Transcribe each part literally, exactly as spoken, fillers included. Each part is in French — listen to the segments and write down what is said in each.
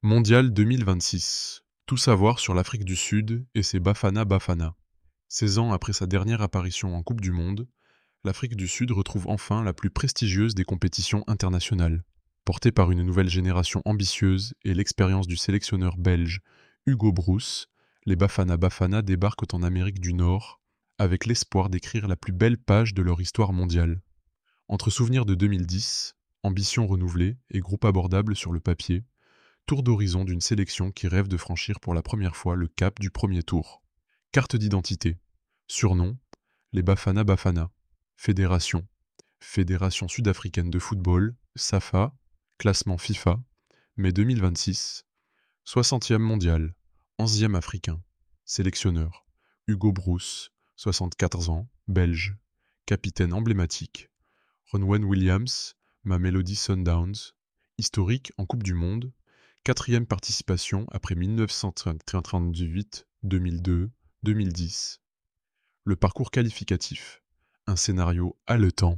Mondial deux mille vingt-six. Tout savoir sur l'Afrique du Sud et ses Bafana Bafana. seize ans après sa dernière apparition en Coupe du Monde, l'Afrique du Sud retrouve enfin la plus prestigieuse des compétitions internationales. Portée par une nouvelle génération ambitieuse et l'expérience du sélectionneur belge Hugo Broos, les Bafana Bafana débarquent en Amérique du Nord avec l'espoir d'écrire la plus belle page de leur histoire mondiale. Entre souvenirs de deux mille dix, ambition renouvelée et groupe abordable sur le papier, tour d'horizon d'une sélection qui rêve de franchir pour la première fois le cap du premier tour. Carte d'identité. Surnom, les Bafana Bafana. Fédération. Fédération sud-africaine de football, SAFA. Classement FIFA. Mai deux mille vingt-six. soixantième mondial. onzième africain. Sélectionneur. Hugo Broos, soixante-quatorze ans, belge. Capitaine emblématique. Ronwen Williams, Mamelodi Sundowns. Historique en Coupe du Monde. Quatrième participation après mille neuf cent trente-huit, deux mille deux, deux mille dix. Le parcours qualificatif. Un scénario haletant.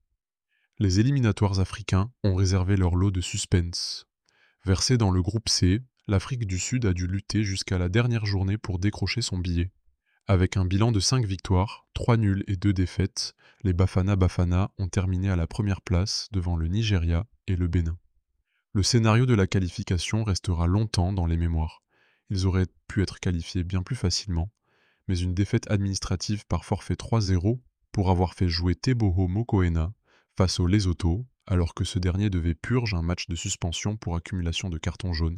Les éliminatoires africains ont réservé leur lot de suspense. Versé dans le groupe C, l'Afrique du Sud a dû lutter jusqu'à la dernière journée pour décrocher son billet. Avec un bilan de cinq victoires, trois nuls et deux défaites, les Bafana Bafana ont terminé à la première place devant le Nigeria et le Bénin. Le scénario de la qualification restera longtemps dans les mémoires. Ils auraient pu être qualifiés bien plus facilement, mais une défaite administrative par forfait trois zéro pour avoir fait jouer Teboho Mokoena face au Lesotho, alors que ce dernier devait purger un match de suspension pour accumulation de cartons jaunes,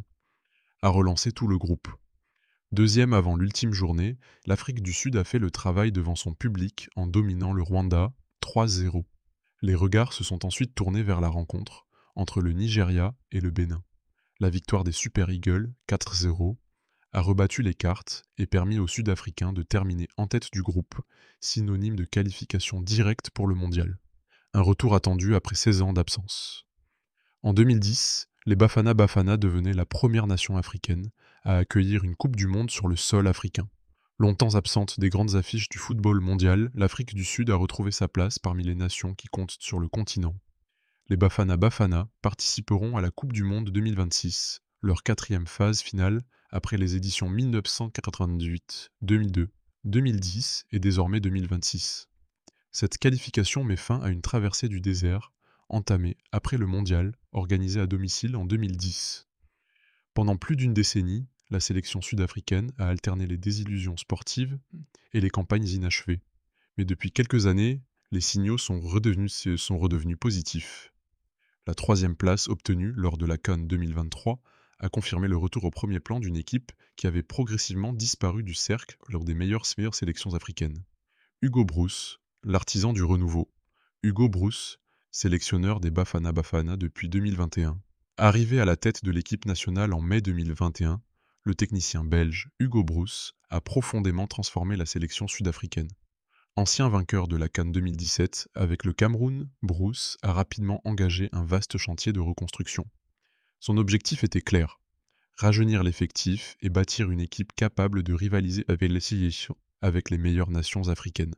a relancé tout le groupe. Deuxième avant l'ultime journée, l'Afrique du Sud a fait le travail devant son public en dominant le Rwanda trois zéro. Les regards se sont ensuite tournés vers la rencontre entre le Nigeria et le Bénin. La victoire des Super Eagles, quatre zéro, a rebattu les cartes et permis aux Sud-Africains de terminer en tête du groupe, synonyme de qualification directe pour le mondial. Un retour attendu après seize ans d'absence. En deux mille dix, les Bafana Bafana devenaient la première nation africaine à accueillir une Coupe du Monde sur le sol africain. Longtemps absente des grandes affiches du football mondial, l'Afrique du Sud a retrouvé sa place parmi les nations qui comptent sur le continent. Les Bafana Bafana participeront à la Coupe du Monde deux mille vingt-six, leur quatrième phase finale après les éditions mille neuf cent quatre-vingt-dix-huit, deux mille deux, deux mille dix et désormais deux mille vingt-six. Cette qualification met fin à une traversée du désert, entamée après le mondial, organisé à domicile en deux mille dix. Pendant plus d'une décennie, la sélection sud-africaine a alterné les désillusions sportives et les campagnes inachevées. Mais depuis quelques années, les signaux sont redevenus, sont redevenus positifs. La troisième place obtenue lors de la CAN deux mille vingt-trois a confirmé le retour au premier plan d'une équipe qui avait progressivement disparu du cercle lors des meilleures, meilleures sélections africaines. Hugo Broos, l'artisan du renouveau. Hugo Broos, sélectionneur des Bafana Bafana depuis deux mille vingt et un. Arrivé à la tête de l'équipe nationale en mai deux mille vingt et un, le technicien belge Hugo Broos a profondément transformé la sélection sud-africaine. Ancien vainqueur de la CAN deux mille dix-sept, avec le Cameroun, Broos a rapidement engagé un vaste chantier de reconstruction. Son objectif était clair, rajeunir l'effectif et bâtir une équipe capable de rivaliser avec les, avec les meilleures nations africaines.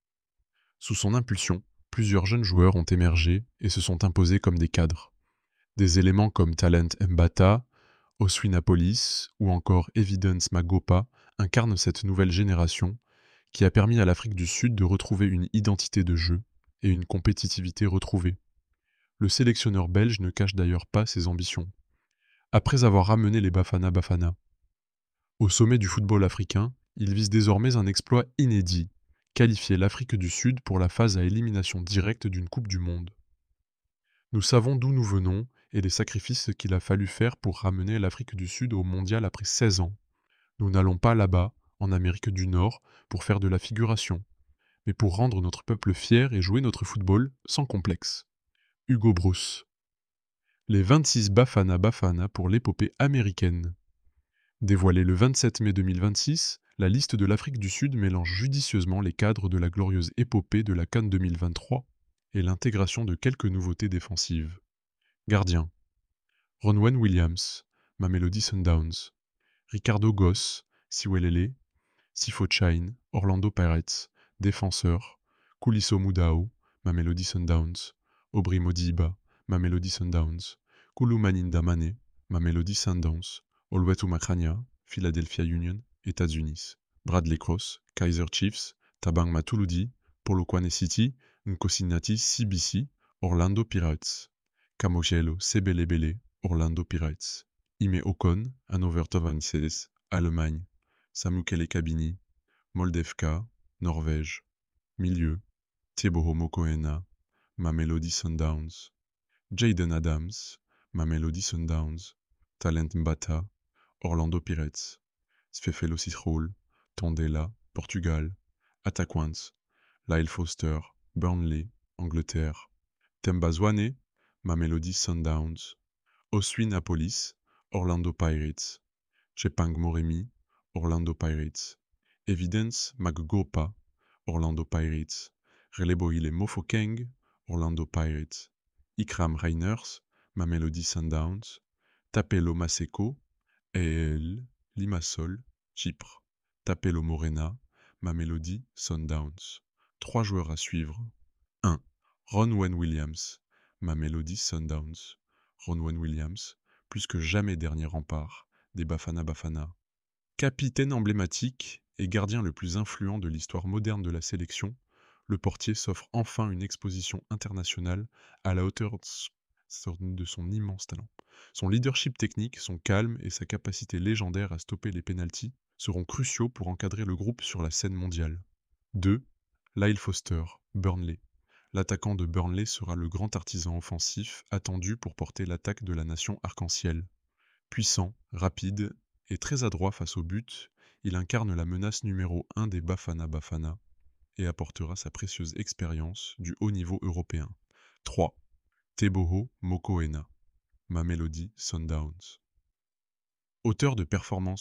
Sous son impulsion, plusieurs jeunes joueurs ont émergé et se sont imposés comme des cadres. Des éléments comme Talent Mbata, Oswinapolis ou encore Evidence Magopa incarnent cette nouvelle génération qui a permis à l'Afrique du Sud de retrouver une identité de jeu et une compétitivité retrouvée. Le sélectionneur belge ne cache d'ailleurs pas ses ambitions. Après avoir ramené les Bafana Bafana au sommet du football africain, il vise désormais un exploit inédit, qualifier l'Afrique du Sud pour la phase à élimination directe d'une Coupe du Monde. Nous savons d'où nous venons et les sacrifices qu'il a fallu faire pour ramener l'Afrique du Sud au mondial après seize ans. Nous n'allons pas là-bas, en Amérique du Nord, pour faire de la figuration, mais pour rendre notre peuple fier et jouer notre football sans complexe. Hugo Broos. Les vingt-six Bafana Bafana pour l'épopée américaine. Dévoilée le vingt-sept mai deux mille vingt-six, la liste de l'Afrique du Sud mélange judicieusement les cadres de la glorieuse épopée de la CAN deux mille vingt-trois et l'intégration de quelques nouveautés défensives. Gardien. Ronwen Williams, Mamelodi Sundowns. Ricardo Goss, Siwelele. Sifo Chain, Orlando Pirates. Défenseur. Kuliso Mudao, Mamelodi Sundowns. Aubry Modiba, Mamelodi Sundowns. Kulu Maninda Mané, Mamelody Sundowns, Olwetu Macrania, Philadelphia Union, États-Unis. Bradley Cross, Kaiser Chiefs, Tabang Matuludi, Polokwane City, Nkosinati C B C, Orlando Pirates. Camogelo Sebelebele, Orlando Pirates. Ime Ocon, Hannover Tovanses, Allemagne. Samukele Kabini, Moldevka, Norvège. Milieu, Teboho Mokoena, Mamelody Sundowns. Jaden Adams, Mamelody Sundowns. Talent Mbata, Orlando Pirates. Sfefelo Citrol, Tondela, Portugal. Attaquants, Lyle Foster, Burnley, Angleterre. Temba Zwane, Mamelody Sundowns. Oswin-Apolis, Orlando Pirates. Chepang Moremi, Orlando Pirates. Evidence Maggopa, Orlando Pirates. Relebohile Mofokeng, Orlando Pirates. Ikram Reiners, Mamelody Sundowns. Tapelo Maseko, A L, Limassol, Chypre. Tapelo Morena, Mamelody Sundowns. Trois joueurs à suivre. un. Ronwen Williams, Mamelody Sundowns. Ronwen Williams, plus que jamais dernier rempart des Bafana Bafana. Capitaine emblématique et gardien le plus influent de l'histoire moderne de la sélection, le portier s'offre enfin une exposition internationale à la hauteur de son immense talent. Son leadership technique, son calme et sa capacité légendaire à stopper les pénaltys seront cruciaux pour encadrer le groupe sur la scène mondiale. deux. Lyle Foster, Burnley. L'attaquant de Burnley sera le grand artisan offensif attendu pour porter l'attaque de la nation arc-en-ciel. Puissant, rapide et très adroit face au but, il incarne la menace numéro un des Bafana Bafana et apportera sa précieuse expérience du haut niveau européen. trois. Teboho Mokoena, Mamelody Sundowns. Auteur de performances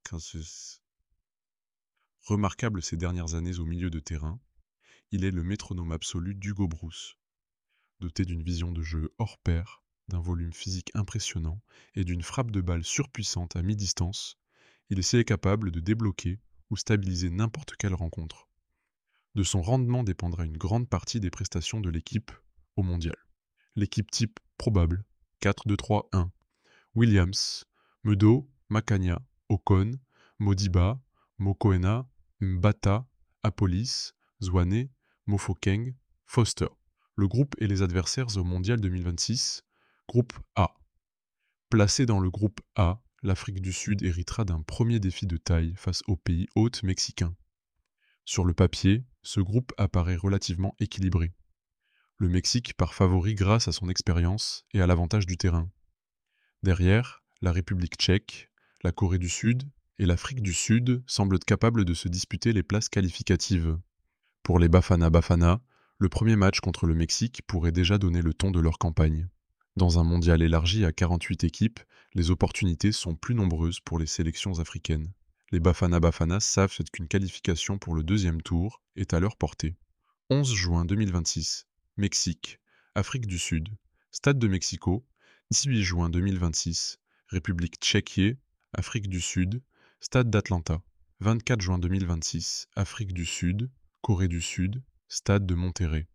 remarquables ces dernières années au milieu de terrain, il est le métronome absolu d'Hugo Broos. Doté d'une vision de jeu hors pair, d'un volume physique impressionnant et d'une frappe de balle surpuissante à mi-distance, il est capable de débloquer ou stabiliser n'importe quelle rencontre. De son rendement dépendra une grande partie des prestations de l'équipe au mondial. L'équipe type probable, quatre deux trois un. Williams, Medo, Makania, Ocon, Modiba, Mokoena, Mbata, Apolis, Zwane, Mofokeng, Foster. Le groupe et les adversaires au mondial deux mille vingt-six. Groupe A. Placé dans le groupe A, l'Afrique du Sud héritera d'un premier défi de taille face au pays hôte mexicain. Sur le papier, ce groupe apparaît relativement équilibré. Le Mexique part favori grâce à son expérience et à l'avantage du terrain. Derrière, la République tchèque, la Corée du Sud et l'Afrique du Sud semblent capables de se disputer les places qualificatives. Pour les Bafana Bafana, le premier match contre le Mexique pourrait déjà donner le ton de leur campagne. Dans un mondial élargi à quarante-huit équipes, les opportunités sont plus nombreuses pour les sélections africaines. Les Bafana Bafana savent qu'une qualification pour le deuxième tour est à leur portée. onze juin deux mille vingt-six, Mexique, Afrique du Sud, Stade de Mexico, dix-huit juin deux mille vingt-six, République tchèque, Afrique du Sud, Stade d'Atlanta, vingt-quatre juin deux mille vingt-six, Afrique du Sud, Corée du Sud, Stade de Monterrey.